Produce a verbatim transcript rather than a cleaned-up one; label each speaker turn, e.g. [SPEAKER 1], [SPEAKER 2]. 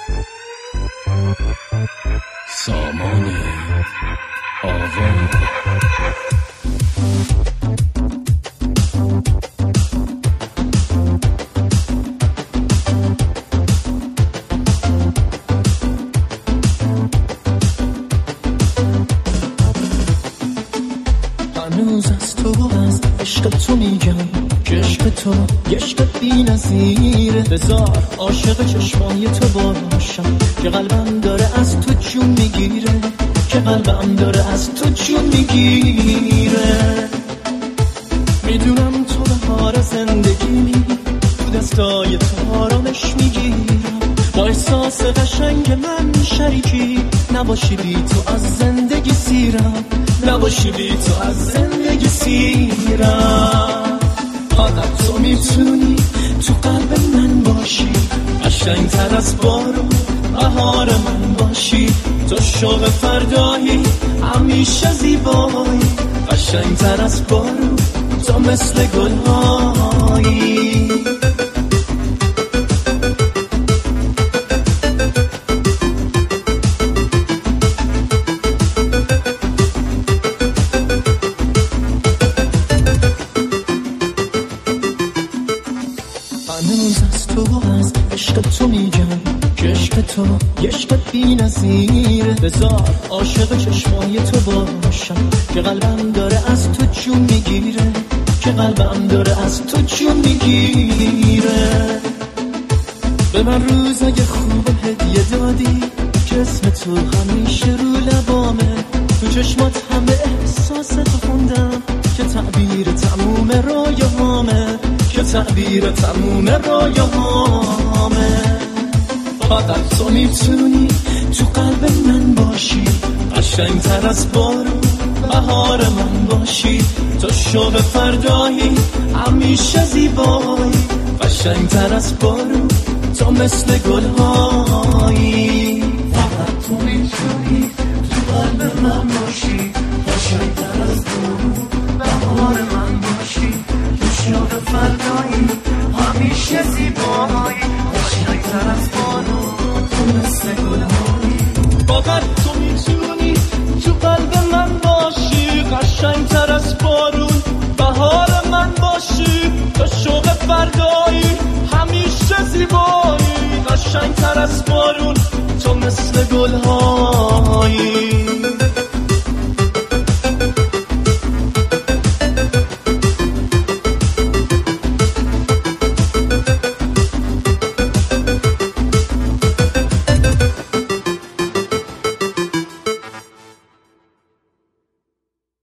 [SPEAKER 1] سامان آوا
[SPEAKER 2] هنوز از تو از عشق تو میگم که عشق تو عشق بی نظیره. بذار عاشق چشمای تو باشم که قلبم داره از تو جون میگیره، که قلبم داره از تو جون میگیره. میدونم تو بهار زندگی، تو دستای تو آرامش میگیرم. با احساس قشنگ من شریکی، نباشی بی تو از زندگی سیرم، نباشی بی تو از زندگی سیرم. فقط تو میتونی تو قلب من باشی، قشنگ تر از بارون بهار من باشی. تو شوق فردایی همیشه زیبایی، قشنگ تر از بارون تو مثل گلهایی. هنوز از تو از عشق تو میگم که عشق تو عشق بی نظیره. بذار عاشق چشمای تو باشم که قلبم داره از تو جون میگیره، که قلبم داره از تو جون میگیره. به من روزای خوب هدیه دادی که اسم تو همیشه رو لبامه. تو چشمات همه احساس تو خوندم که تعبیر تموم رویاهامه، که تعبیر تموم رویاهامه. فقط تو میتونی تو قلب من باشی، قشنگ تر از بارون بهار من باشی. تو شوق فردایی همیشه زیبایی، قشنگ تر از بارون تو مثل گلهایی. فقط تو میتونی تو قلب من باشی، قشنگ تر از بارون بهار من باشی. تو شوق فردایی همیشه زیبایی، قشنگ تر از بارون تو مثل گلهایی. فقط تو میتونی تو قلب من باشی، قشنگ تر از بارون بهار من باشی. تو شوق فردایی همیشه زیبایی، قشنگ تر از بارون تو مثل گلهایی.